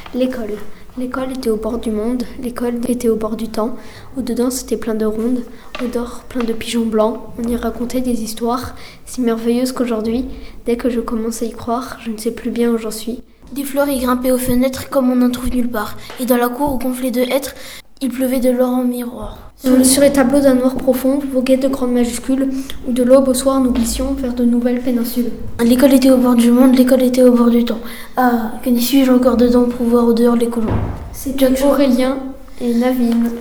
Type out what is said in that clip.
L'école. L'école était au bord du monde, l'école était au bord du temps. Au-dedans, c'était plein de rondes, au-dehors, plein de pigeons blancs. On y racontait des histoires si merveilleuses qu'aujourd'hui, dès que je commence à y croire, je ne sais plus bien où j'en suis. Des fleurs y grimpaient aux fenêtres comme on n'en trouve nulle part. Et dans la cour, gonflée de hêtres, il pleuvait de l'or en miroir. Sur les tableaux d'un noir profond, voguaient de grandes majuscules, où de l'aube au soir nous glissions vers de nouvelles péninsules. L'école était au bord du monde, l'école était au bord du temps. Ah, que n'y suis-je encore dedans pour voir au dehors les colons. C'était Aurélien et Navine.